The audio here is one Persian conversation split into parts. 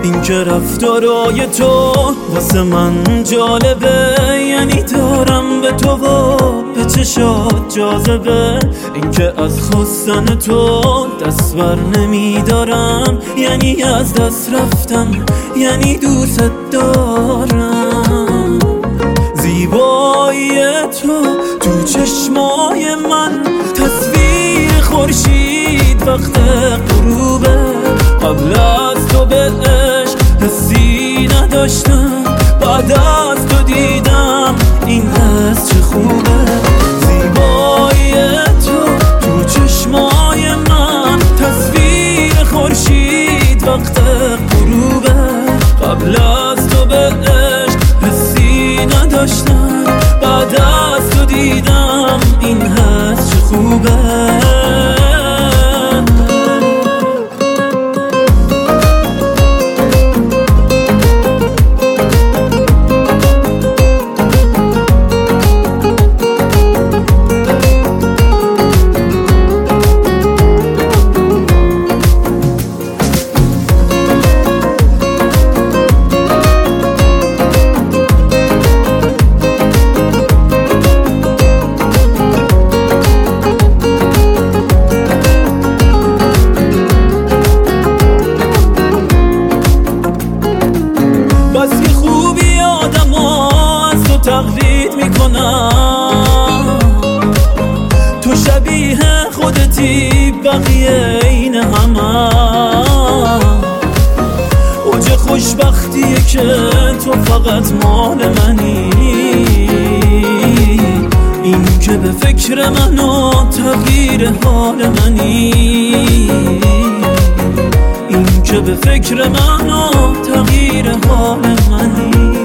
این که رفتارای تو واسه من جالبه، یعنی دارم به تو و به چشات جاذبه. این که از خواستن تو دست بر نمیدارم، یعنی از دست رفتم، یعنی دوست دارم. زیبایی تو چشمای من تصویر خورشید وقت غروبه. قبل از تو به عشق حسی نداشتم، بعد از تو دیدم این حس چه خوبه. زیبایی تو چشمای من تصویر خورشید وقت غروبه. قبل از تو به عشق حسی نداشتم، بعد از تو دیدم این حس چه خوبه. بس که خوبی آدم ها از تو تقلید میکنم، تو شبیه خودتی بقیه این همه. اوج خوشبختیه که تو فقط مال منی، این که به فکر من و تغییر حال منی، این که به فکر من و تغییر حال منی.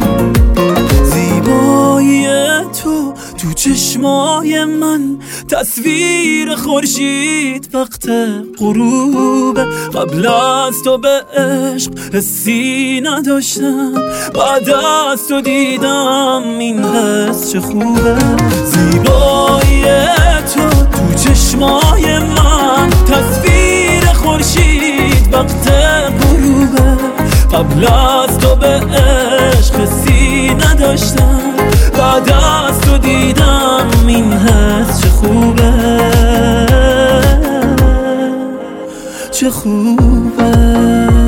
زیبایی تو چشمای من تصویر خورشید وقت غروب. قبل از تو به عشق حسی نداشتم، بعد از تو دیدم این حس چه خوبه. زیبایی تو چشمای من تصویر خورشید وقت غروبه. قبل از تو به عشق حسی نداشتم، بعد از تو دیدم این حس چه خوبه، چه خوبه.